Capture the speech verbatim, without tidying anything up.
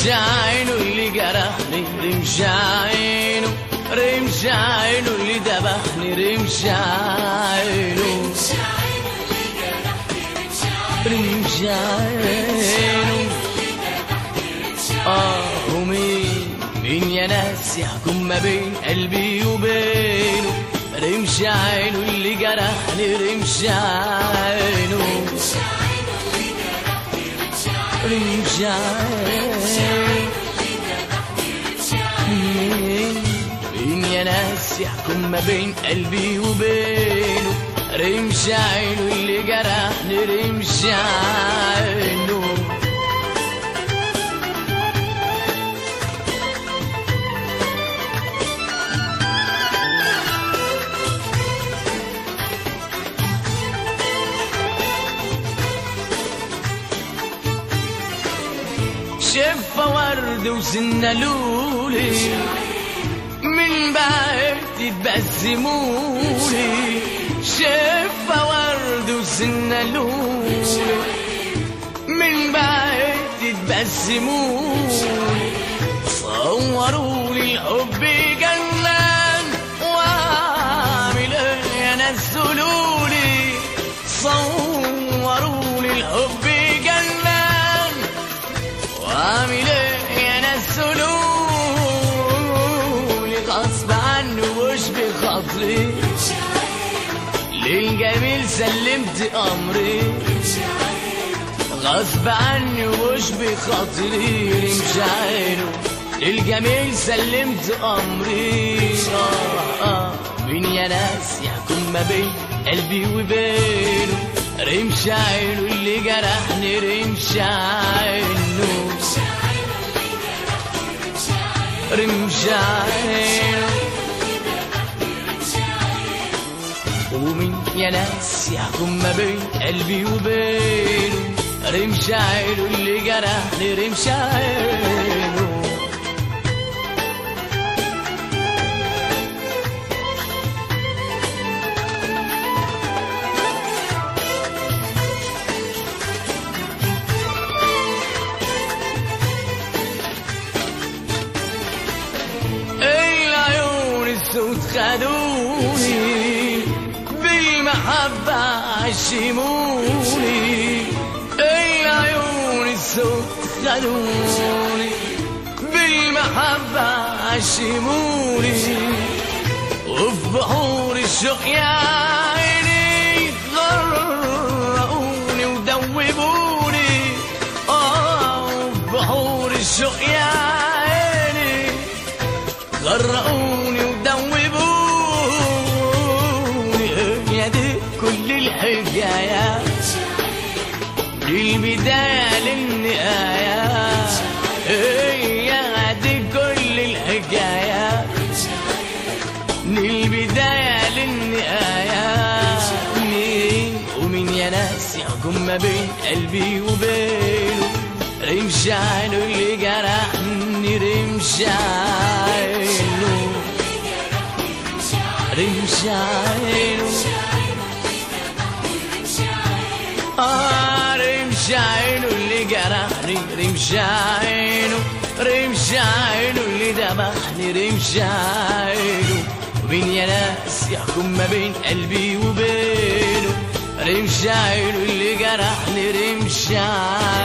رمش عينه اللي جرحني، رمش عينه، رمش عينه اللي ذبحني، رمش عينه، رمش عينه. آه ومين مين يا ناس يحكم ما بين قلبي وبينه؟ رمش عينه اللي جرحني، رمش عينه، رمش عينه. مين مين يا ناس يحكم ما بين قلبي وبينه؟ رمش عينه اللي جرحني، رمش عينه. شفة ورد وسنة لولي من بعد تتبسمولي، شفة ورد وسنة لولي من بعد تتبسمولي. صورولي الحب جنان وعامل ايه يا ناس قولولي؟ صورولي الحب عامل ايه يا ناس قولولي؟ غصب عني وش بخاطري للجميل سلمت امري، غصب عني وش بخاطري رمش عينه للجميل سلمت امري. آه آه مين يا ناس يحكم ما بين قلبي وبينه؟ رمش عينه اللي جرحني، رمش عينه، رمش عينه. ومين يا ناس يحكم ما بين قلبي وبينه؟ رمش عينه اللي جرحني، رمش عينه. خدوني بالمحبة عشموني، العيون السود خدوني بالمحبة عشموني. وفي بحور الشوق يا عيني غرقوني ودوبوني. آه وفي بحور الشوق يا عيني غرقوني ودوبوني. يا دي كل الحكايات للبداية للنهاية، هي دي كل الحكايات للبداية للنهاية. مين ومين يا ناس يحكم ما بين قلبي وبينه؟ رمش عينه اللي جرحني، رمش عينه، رمش عينه. آه رمش عينه اللي جرحني، رمش عينه، رمش عينه اللي ذبحني، رمش عينه. ومين يا ناس يحكم ما بين قلبي وبينه؟ رمش عينه اللي جرحني، رمش عينه.